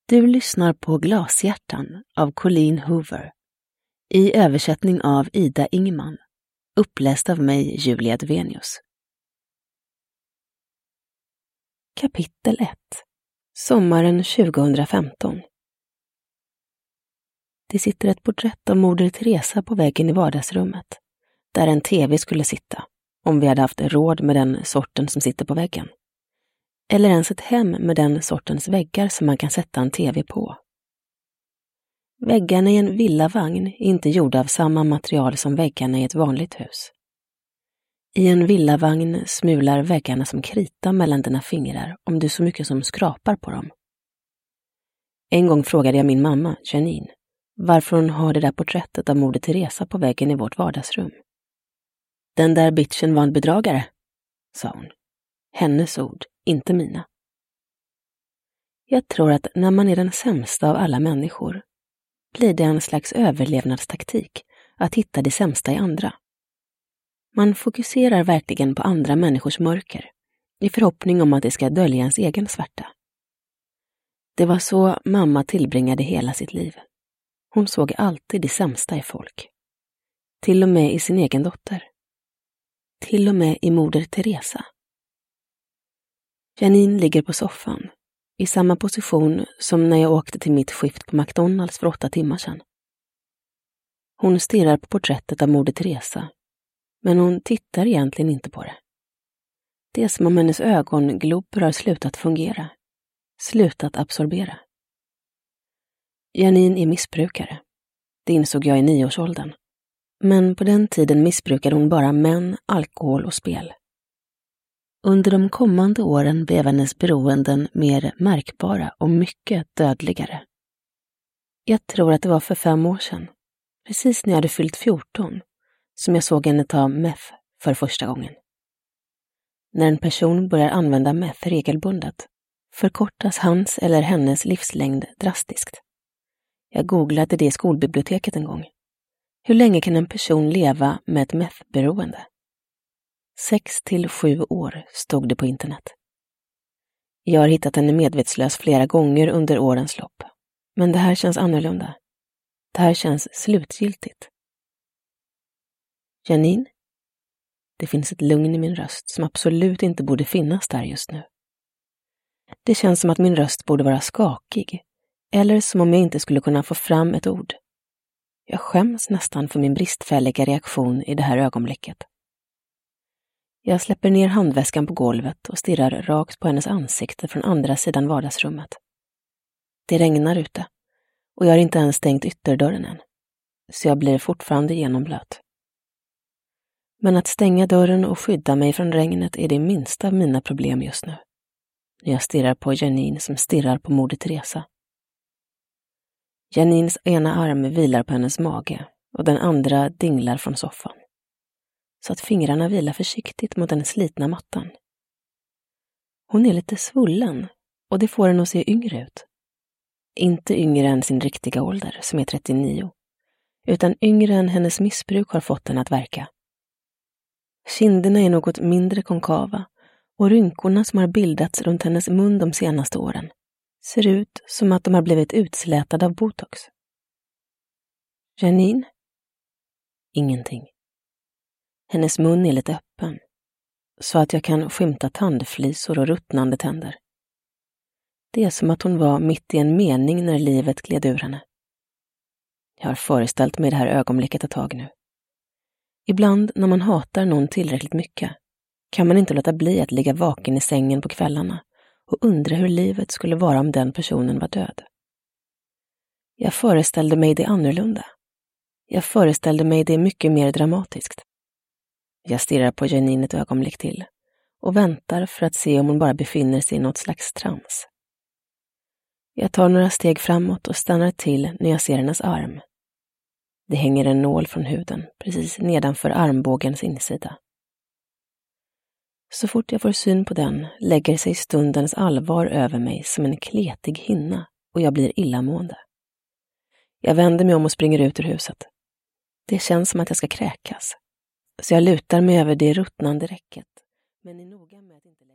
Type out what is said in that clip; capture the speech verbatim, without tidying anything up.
Du lyssnar på Glashjärtan av Colleen Hoover i översättning av Ida Ingman, uppläst av mig, Julia Dvenius. Kapitel ett. Sommaren tjugohundrafemton. Det sitter ett porträtt av Moder Teresa på väggen i vardagsrummet, där en tv skulle sitta, om vi hade haft råd med den sorten som sitter på väggen. Eller ens ett hem med den sortens väggar som man kan sätta en tv på. Väggarna i en villavagn är inte gjorda av samma material som väggarna i ett vanligt hus. I en villavagn smular väggarna som krita mellan dina fingrar om du så mycket som skrapar på dem. En gång frågade jag min mamma, Janine, varför hon har det där porträttet av Moder Teresa på väggen i vårt vardagsrum. Den där bitchen var en bedragare, sa hon. Hennes ord, inte mina. Jag tror att när man är den sämsta av alla människor blir det en slags överlevnadstaktik att hitta det sämsta i andra. Man fokuserar verkligen på andra människors mörker i förhoppning om att det ska dölja ens egen svärta. Det var så mamma tillbringade hela sitt liv. Hon såg alltid det sämsta i folk. Till och med i sin egen dotter. Till och med i Moder Teresa. Janine ligger på soffan, i samma position som när jag åkte till mitt skift på McDonalds för åtta timmar sedan. Hon stirrar på porträttet av Moder Teresa, men hon tittar egentligen inte på det. Det är som om hennes ögonglober har slutat fungera, slutat absorbera. Janine är missbrukare. Det insåg jag i nioårsåldern. Men på den tiden missbrukade hon bara män, alkohol och spel. Under de kommande åren blev hennes beroenden mer märkbara och mycket dödligare. Jag tror att det var för fem år sedan, precis när jag hade fyllt fjorton, som jag såg henne ta meth för första gången. När en person börjar använda meth regelbundet förkortas hans eller hennes livslängd drastiskt. Jag googlade det i skolbiblioteket en gång. Hur länge kan en person leva med ett methberoende? Sex till sju år stod det på internet. Jag har hittat henne medvetslös flera gånger under årens lopp. Men det här känns annorlunda. Det här känns slutgiltigt. Janine? Det finns ett lugn i min röst som absolut inte borde finnas där just nu. Det känns som att min röst borde vara skakig. Eller som om jag inte skulle kunna få fram ett ord. Jag skäms nästan för min bristfälliga reaktion i det här ögonblicket. Jag släpper ner handväskan på golvet och stirrar rakt på hennes ansikte från andra sidan vardagsrummet. Det regnar ute och jag har inte ens stängt ytterdörren än, så jag blir fortfarande genomblöt. Men att stänga dörren och skydda mig från regnet är det minsta av mina problem just nu. När jag stirrar på Janine som stirrar på Moder Teresa. Janines ena arm vilar på hennes mage och den andra dinglar från soffan, så att fingrarna vilar försiktigt mot den slitna mattan. Hon är lite svullen och det får henne att se yngre ut. Inte yngre än sin riktiga ålder, som är trettionio, utan yngre än hennes missbruk har fått henne att verka. Kinderna är något mindre konkava och rynkorna som har bildats runt hennes mun de senaste åren ser ut som att de har blivit utslätade av botox. Janine? Ingenting. Hennes mun är lite öppen, så att jag kan skymta tandflisor och ruttnande tänder. Det är som att hon var mitt i en mening när livet gled ur henne. Jag har föreställt mig det här ögonblicket ett tag nu. Ibland när man hatar någon tillräckligt mycket kan man inte låta bli att ligga vaken i sängen på kvällarna och undra hur livet skulle vara om den personen var död. Jag föreställde mig det annorlunda. Jag föreställde mig det mycket mer dramatiskt. Jag stirrar på Janine ett ögonblick till och väntar för att se om hon bara befinner sig i något slags trans. Jag tar några steg framåt och stannar till när jag ser hennes arm. Det hänger en nål från huden precis nedanför armbågens insida. Så fort jag får syn på den lägger sig stundens allvar över mig som en kletig hinna och jag blir illamående. Jag vänder mig om och springer ut ur huset. Det känns som att jag ska kräkas. Så jag lutar mig över det ruttnande räcket, men är noga med att inte